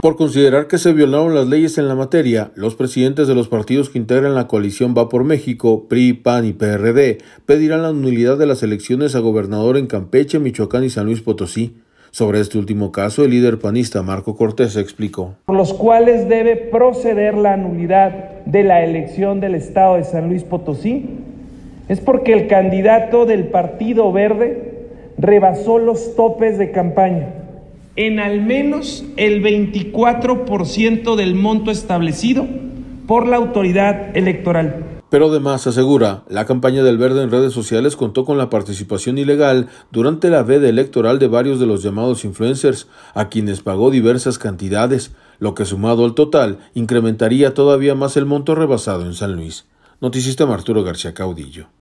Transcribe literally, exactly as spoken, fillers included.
Por considerar que se violaron las leyes en la materia, los presidentes de los partidos que integran la coalición Va por México, P R I, P A N y P R D, pedirán la nulidad de las elecciones a gobernador en Campeche, Michoacán y San Luis Potosí. Sobre este último caso, el líder panista Marco Cortés explicó. Por los cuales debe proceder la nulidad de la elección del estado de San Luis Potosí, es porque el candidato del Partido Verde rebasó los topes de campaña en al menos el veinticuatro por ciento del monto establecido por la autoridad electoral. Pero además asegura, la campaña del Verde en redes sociales contó con la participación ilegal durante la veda electoral de varios de los llamados influencers, a quienes pagó diversas cantidades, lo que sumado al total incrementaría todavía más el monto rebasado en San Luis. Noticista Arturo García Caudillo.